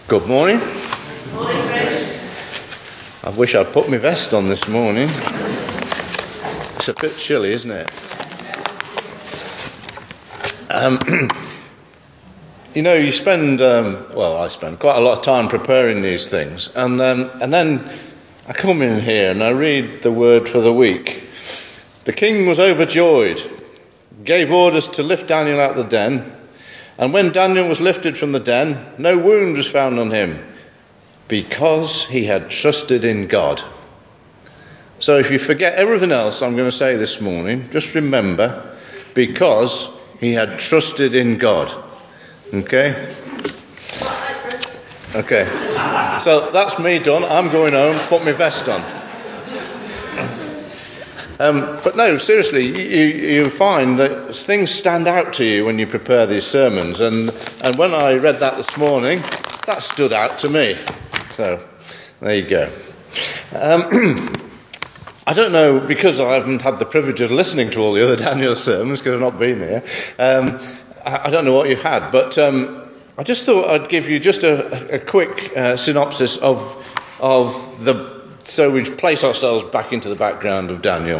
Good morning. Morning, Chris. I wish I'd put my vest on this morning. It's a bit chilly, isn't it? You spend, I spend quite a lot of time preparing these things, and then I come in here and I read the word for the week. The king was overjoyed, gave orders to lift Daniel out of the den, and when Daniel was lifted from the den, no wound was found on him, because he had trusted in God. So if you forget everything else I'm going to say this morning, just remember, because he had trusted in God. Okay? Okay. So that's me done. I'm going home, put my vest on. But no, seriously, you find that things stand out to you when you prepare these sermons. And when I read that this morning, that stood out to me. So, there you go. I don't know, because I haven't had the privilege of listening to all the other Daniel sermons, because I've not been here. I don't know what you've had, but I just thought I'd give you just a quick synopsis of the... So we place ourselves back into the background of Daniel.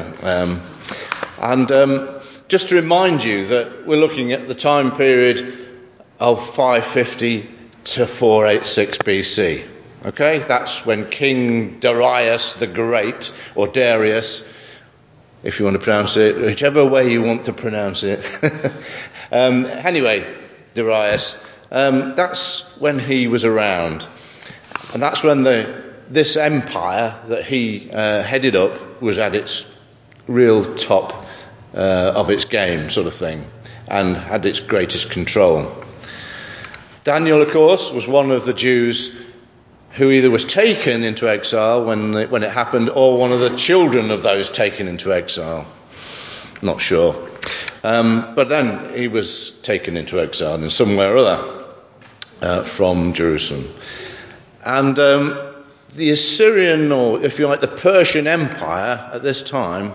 And just to remind you that we're looking at the time period of 550 to 486 BC. Okay, that's when King Darius the Great, or Darius, if you want to pronounce it, whichever way you want to pronounce it. Anyway, Darius, that's when he was around. And that's when this empire that he headed up was at its real top of its game, sort of thing, and had its greatest control. Daniel, of course, was one of the Jews who either was taken into exile when it happened, or one of the children of those taken into exile. Not sure. But then he was taken into exile in some way or other from Jerusalem. And the Assyrian, or if you like, the Persian Empire at this time,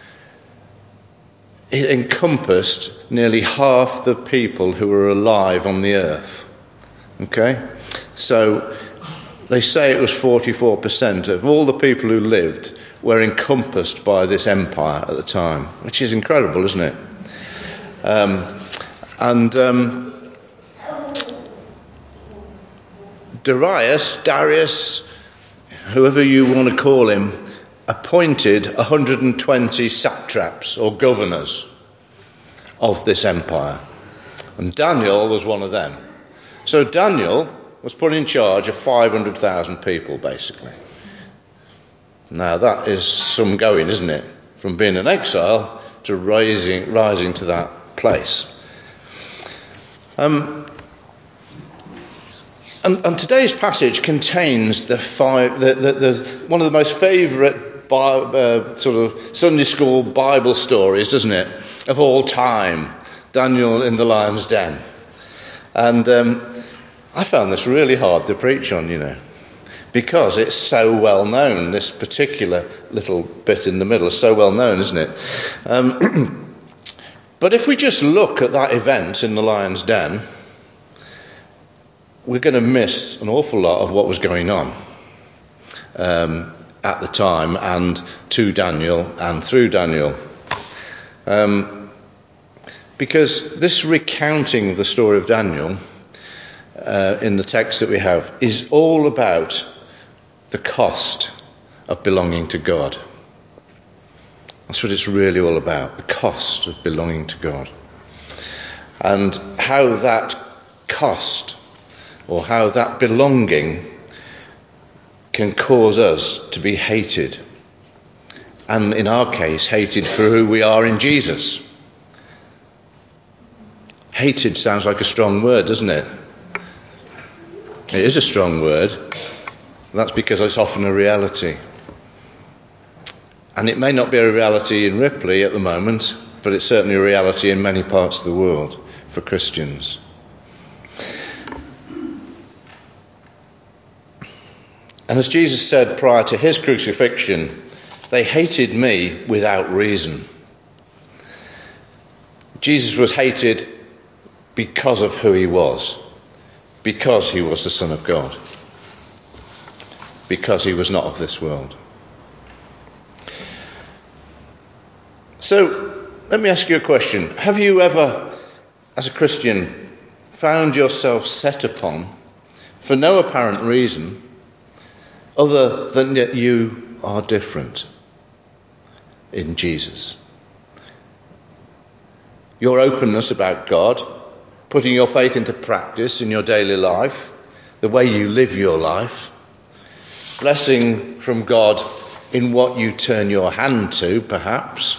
it encompassed nearly half the people who were alive on the earth. Okay? So they say it was 44% of all the people who lived were encompassed by this empire at the time, which is incredible, isn't it? Darius, whoever you want to call him, appointed 120 satraps or governors of this empire. And Daniel was one of them. So Daniel was put in charge of 500,000 people, basically. Now that is some going, isn't it? From being in exile to rising to that place. And today's passage contains one of the most favourite sort of Sunday school Bible stories, doesn't it, of all time, Daniel in the lion's den. And I found this really hard to preach on, because it's so well known. This particular little bit in the middle is so well known, isn't it? But if we just look at that event in the lion's den, we're going to miss an awful lot of what was going on at the time, and to Daniel and through Daniel. Because this recounting of the story of Daniel in the text that we have is all about the cost of belonging to God. That's what it's really all about, the cost of belonging to God. And how that cost, or how that belonging, can cause us to be hated. And in our case, hated for who we are in Jesus. Hated sounds like a strong word, doesn't it? It is a strong word. That's because it's often a reality. And it may not be a reality in Ripley at the moment, but it's certainly a reality in many parts of the world for Christians. And as Jesus said prior to his crucifixion, they hated me without reason. Jesus was hated because of who he was. because he was the Son of God, because he was not of this world. So, let me ask you a question. Have you ever, as a Christian, found yourself set upon, for no apparent reason, other than that you are different in Jesus? Your openness about God, putting your faith into practice in your daily life, the way you live your life, blessing from God in what you turn your hand to, perhaps,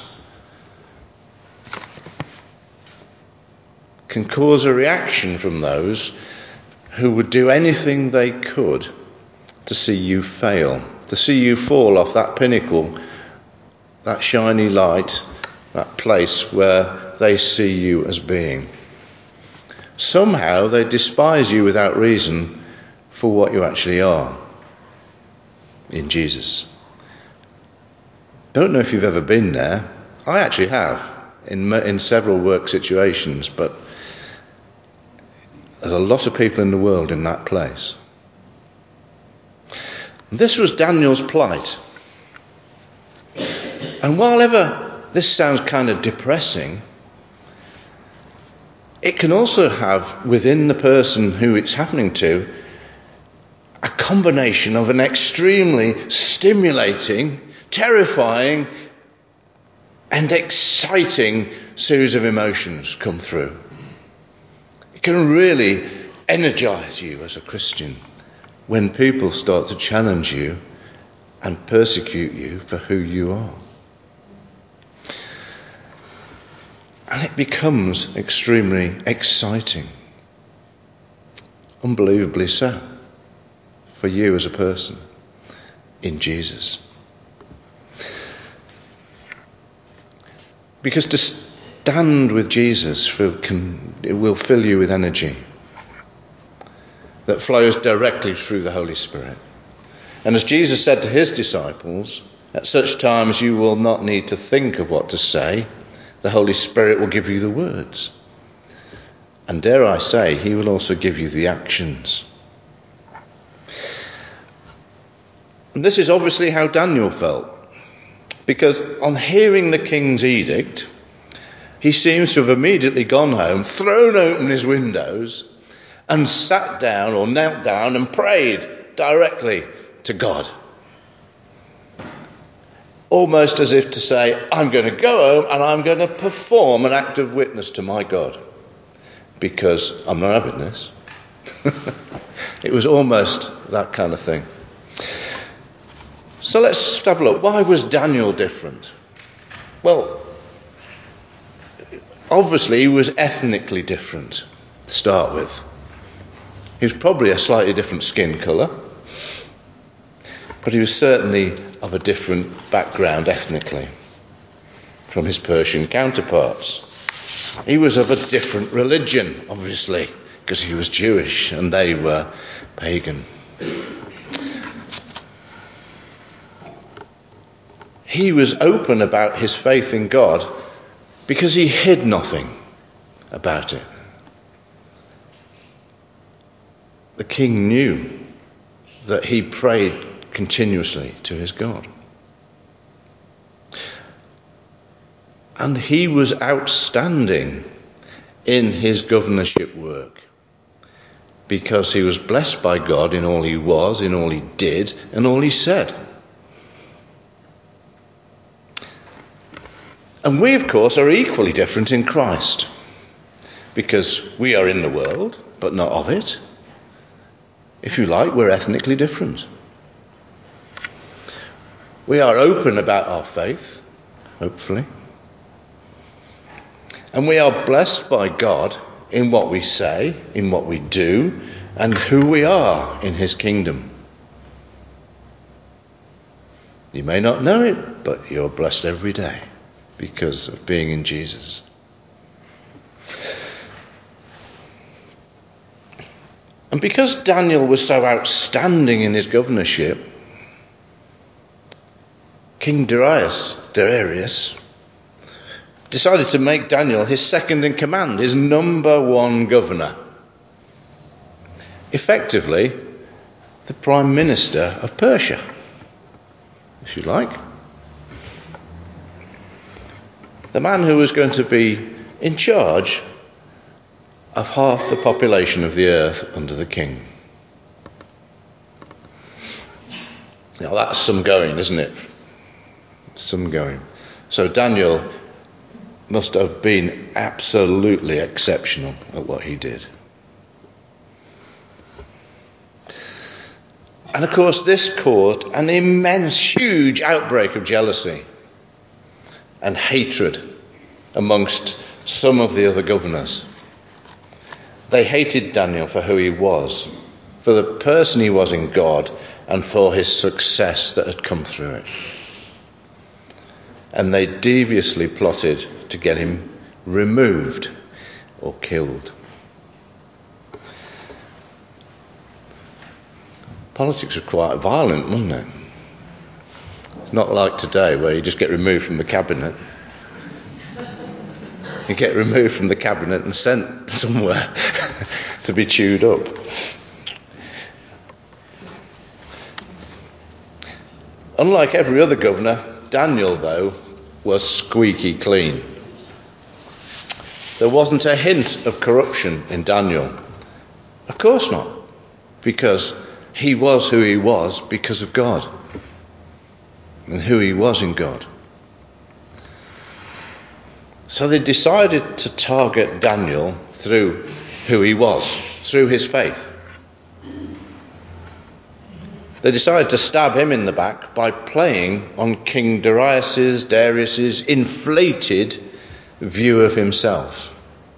can cause a reaction from those who would do anything they could to see you fail, to see you fall off that pinnacle, that shiny light, that place where they see you as being. Somehow they despise you without reason for what you actually are in Jesus. Don't know if you've ever been there. I actually have in several work situations, but there's a lot of people in the world in that place. This was Daniel's plight. And while ever this sounds kind of depressing, it can also have within the person who it's happening to a combination of an extremely stimulating, terrifying, and exciting series of emotions come through. It can really energize you as a Christian when people start to challenge you and persecute you for who you are. And it becomes extremely exciting. Unbelievably so. For you as a person in Jesus. Because to stand with Jesus it will fill you with energy that flows directly through the Holy Spirit. And as Jesus said to his disciples, at such times you will not need to think of what to say. The Holy Spirit will give you the words. And dare I say, he will also give you the actions. And this is obviously how Daniel felt. Because on hearing the king's edict, he seems to have immediately gone home, thrown open his windows, and sat down or knelt down and prayed directly to God. Almost as if to say, I'm going to go home and I'm going to perform an act of witness to my God. Because I'm not having this. It was almost that kind of thing. So let's have a look. Why was Daniel different? Well, obviously he was ethnically different to start with. He was probably a slightly different skin colour. But he was certainly of a different background ethnically from his Persian counterparts. He was of a different religion, obviously, because he was Jewish and they were pagan. He was open about his faith in God because he hid nothing about it. The king knew that he prayed continuously to his God. And he was outstanding in his governorship work because he was blessed by God in all he was, in all he did, and all he said. And we, of course, are equally different in Christ because we are in the world, but not of it. If you like, we're ethnically different. We are open about our faith, hopefully. And we are blessed by God in what we say, in what we do, and who we are in his kingdom. You may not know it, but you're blessed every day because of being in Jesus. And because Daniel was so outstanding in his governorship, King Darius decided to make Daniel his second in command, his number one governor. effectively the Prime Minister of Persia, if you like. The man who was going to be in charge of half the population of the earth under the king. Now that's some going, isn't it? Some going. So Daniel must have been absolutely exceptional at what he did. And of course this caused an immense, huge outbreak of jealousy and hatred amongst some of the other governors. They hated Daniel for who he was, for the person he was in God, and for his success that had come through it. And they deviously plotted to get him removed or killed. Politics was quite violent, wasn't it? It's not like today where you just get removed from the cabinet. You get removed from the cabinet and sent somewhere to be chewed up. Unlike every other governor, Daniel, though, was squeaky clean. There wasn't a hint of corruption in Daniel. Of course not, because he was who he was because of God and who he was in God. So they decided to target Daniel through who he was, through his faith. They decided to stab him in the back by playing on King Darius's inflated view of himself,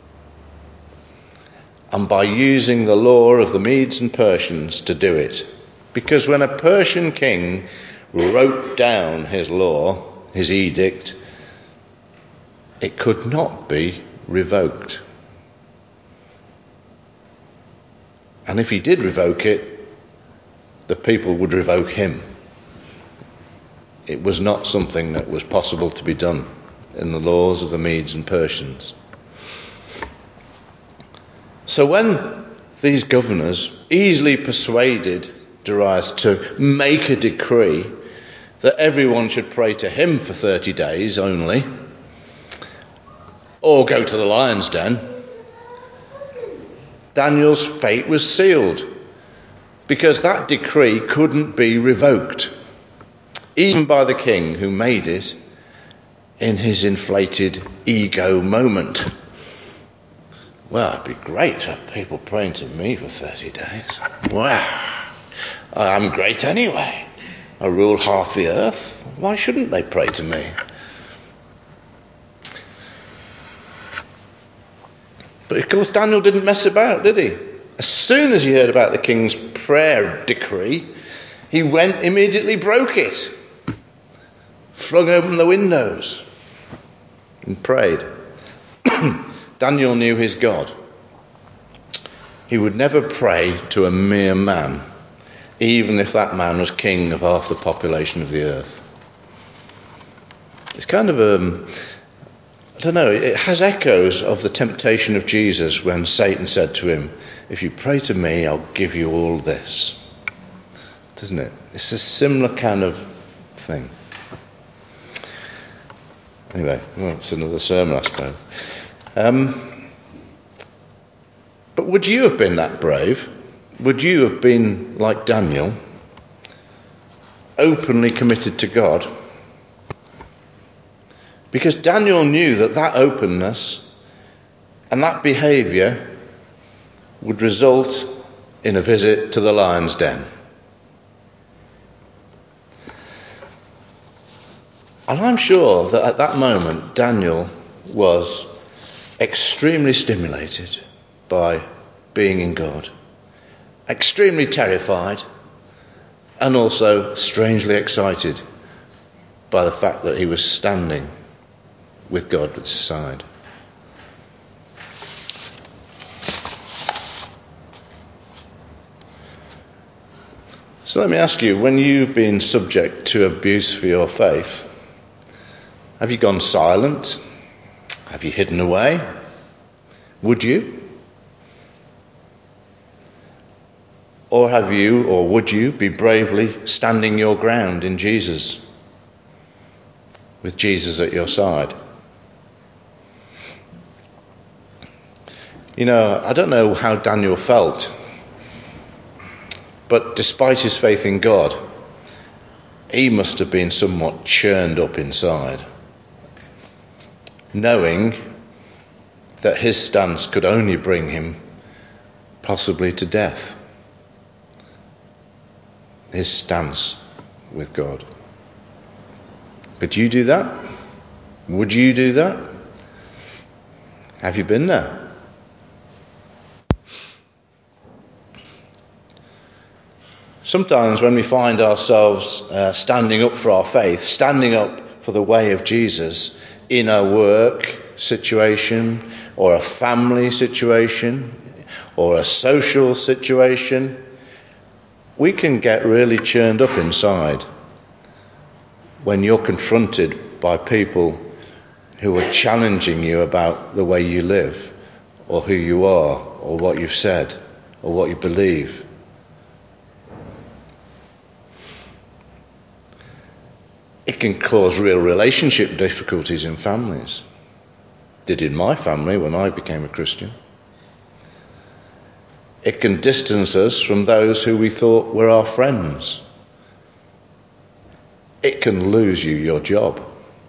and by using the law of the Medes and Persians to do it. Because when a Persian king wrote down his law, his edict, it could not be revoked. And if he did revoke it, the people would revoke him. It was not something that was possible to be done in the laws of the Medes and Persians. So when these governors easily persuaded Darius to make a decree that everyone should pray to him for 30 days only, or go to the lion's den, Daniel's fate was sealed, because that decree couldn't be revoked, even by the king who made it in his inflated ego moment. Well, it'd be great to have people praying to me for 30 days. Wow, I'm great anyway. I rule half the earth. Why shouldn't they pray to me? But of course Daniel didn't mess about, did he? As soon as he heard about the king's prayer decree, he went immediately broke it, flung open the windows and prayed. Daniel knew his God. He would never pray to a mere man, even if that man was king of half the population of the earth. It's kind of I don't know, it has echoes of the temptation of Jesus when Satan said to him, "If you pray to me, I'll give you all this." Doesn't it? It's a similar kind of thing. Anyway, well, it's another sermon, I suppose. But would you have been that brave? Would you have been like Daniel, openly committed to God? Because Daniel knew that openness and that behaviour would result in a visit to the lion's den. And I'm sure that at that moment Daniel was extremely stimulated by being in God, extremely terrified, and also strangely excited by the fact that he was standing with God at his side. So let me ask you, when you've been subject to abuse for your faith, have you gone silent? Have you hidden away? Would you? Or have you, or would you, be bravely standing your ground in Jesus, with Jesus at your side? You know, I don't know how Daniel felt, but despite his faith in God, he must have been somewhat churned up inside, knowing that his stance could only bring him possibly to death. His stance with God. Could you do that? Would you do that? Have you been there? Sometimes when we find ourselves standing up for our faith, standing up for the way of Jesus in a work situation or a family situation or a social situation, we can get really churned up inside when you're confronted by people who are challenging you about the way you live or who you are or what you've said or what you believe. It can cause real relationship difficulties in families. It did in my family when I became a Christian. It can distance us from those who we thought were our friends. It can lose you your job.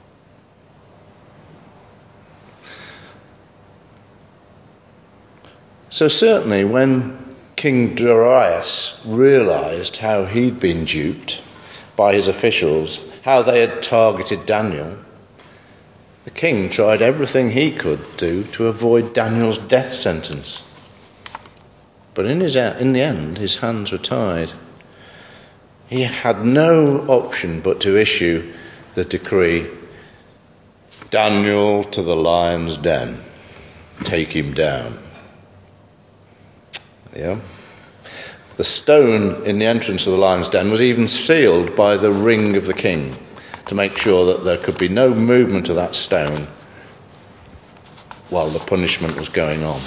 So certainly when King Darius realised how he'd been duped by his officials, how they had targeted Daniel, the king tried everything he could do to avoid Daniel's death sentence. But in the end, his hands were tied. He had no option but to issue the decree, Daniel to the lion's den, take him down. Yeah. The stone in the entrance of the lion's den was even sealed by the ring of the king to make sure that there could be no movement of that stone while the punishment was going on.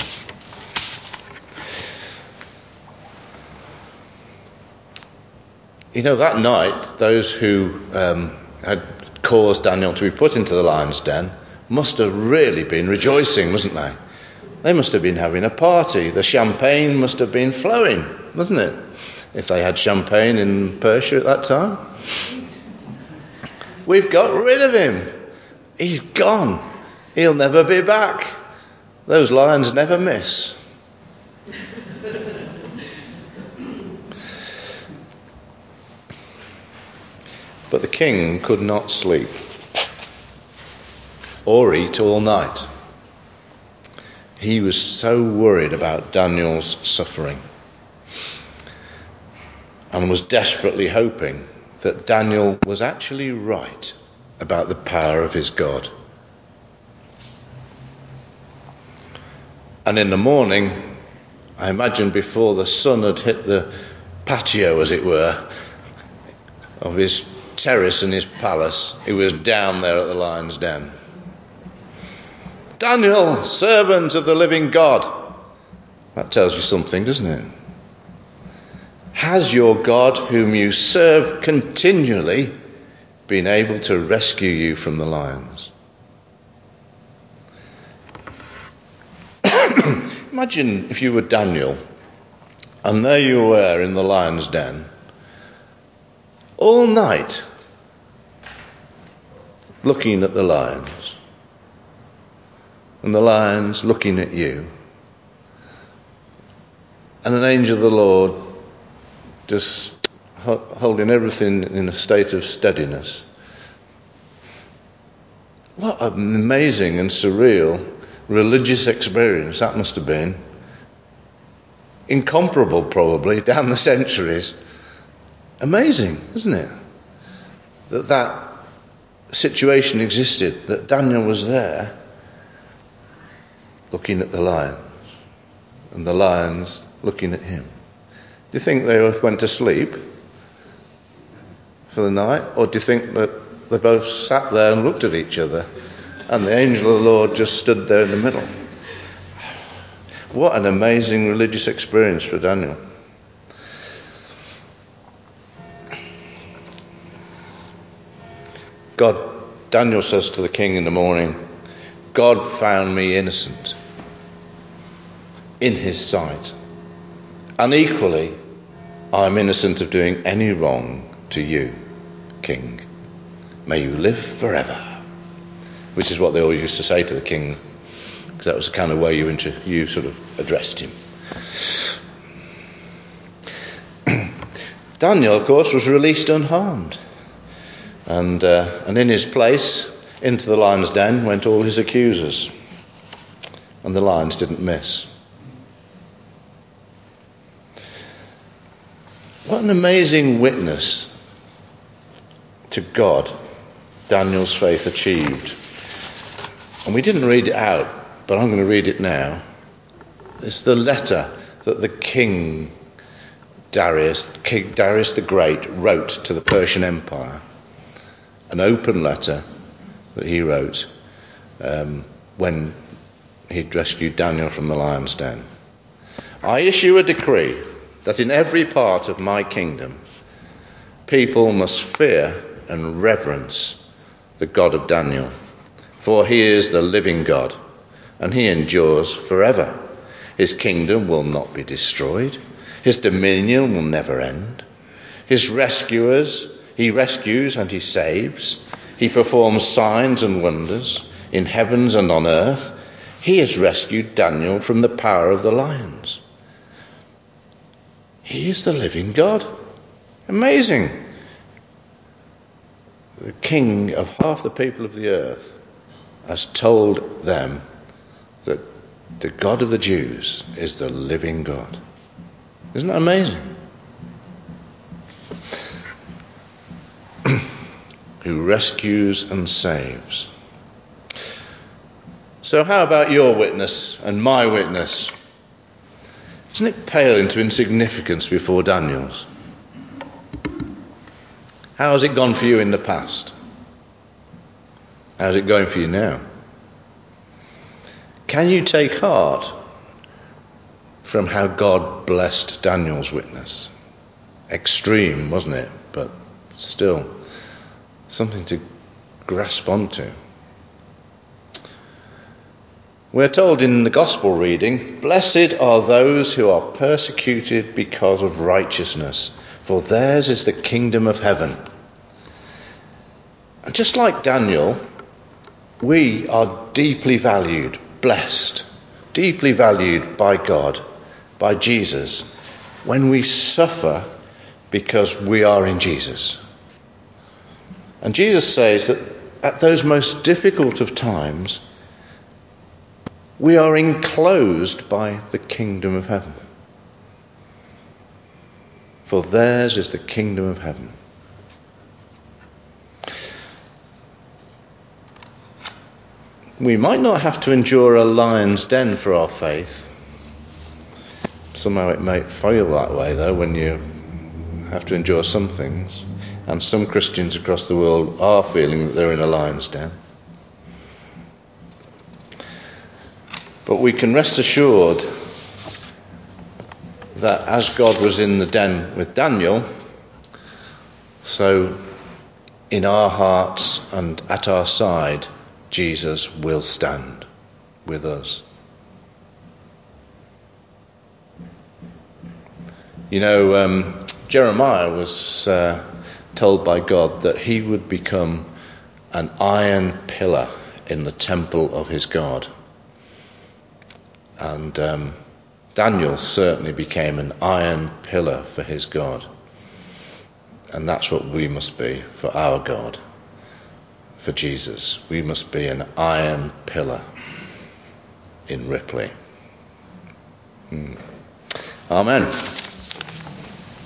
You know, that night, those who had caused Daniel to be put into the lion's den must have really been rejoicing, mustn't they? They must have been having a party. The champagne must have been flowing, wasn't it? If they had champagne in Persia at that time. We've got rid of him. He's gone. He'll never be back. Those lions never miss. But the king could not sleep or eat all night. He was so worried about Daniel's suffering and was desperately hoping that Daniel was actually right about the power of his God. And in the morning, I imagine before the sun had hit the patio, as it were, of his terrace and his palace, he was down there at the lion's den. Daniel, servant of the living God. That tells you something, doesn't it? Has your God, whom you serve continually, been able to rescue you from the lions? Imagine if you were Daniel, and there you were in the lion's den, all night, looking at the lions, and the lions looking at you, and an angel of the Lord just holding everything in a state of steadiness. What an amazing and surreal religious experience that must have been. Incomparable, probably, down the centuries. Amazing, isn't it? That situation existed, that Daniel was there looking at the lions, and the lions looking at him. Do you think they both went to sleep for the night, or do you think that they both sat there and looked at each other, and the angel of the Lord just stood there in the middle? What an amazing religious experience for Daniel. Daniel says to the king in the morning, God found me innocent in his sight. And equally, I'm innocent of doing any wrong to you, king. May you live forever. Which is what they always used to say to the king, because that was the kind of way you sort of addressed him. Daniel, of course, was released unharmed. And in his place, into the lion's den, went all his accusers. And the lions didn't miss. What an amazing witness to God Daniel's faith achieved. And we didn't read it out, but I'm going to read it now. It's the letter that the King Darius the Great wrote to the Persian Empire. An open letter that he wrote when he'd rescued Daniel from the lion's den. I issue a decree that in every part of my kingdom people must fear and reverence the God of Daniel, for he is the living God, and he endures forever. His kingdom will not be destroyed. His dominion will never end. He rescues and he saves. He performs signs and wonders in heavens and on earth. He has rescued Daniel from the power of the lions. He is the living God. Amazing. The king of half the people of the earth has told them that the God of the Jews is the living God. Isn't that amazing? Who rescues and saves. So how about your witness and my witness? Doesn't it pale into insignificance before Daniel's? How has it gone for you in the past? How's it going for you now? Can you take heart from how God blessed Daniel's witness? Extreme, wasn't it? But still, something to grasp onto. We're told in the Gospel reading, blessed are those who are persecuted because of righteousness, for theirs is the kingdom of heaven. And just like Daniel, we are deeply valued, blessed, deeply valued by God, by Jesus, when we suffer because we are in Jesus. And Jesus says that at those most difficult of times, we are enclosed by the kingdom of heaven. For theirs is the kingdom of heaven. We might not have to endure a lion's den for our faith. Somehow it may feel that way, though, when you have to endure some things. And some Christians across the world are feeling that they're in a lion's den. But we can rest assured that as God was in the den with Daniel, so in our hearts and at our side, Jesus will stand with us. You know, Jeremiah was told by God that he would become an iron pillar in the temple of his God. And Daniel certainly became an iron pillar for his God. And that's what we must be for our God, for Jesus. We must be an iron pillar in Ripley. Amen.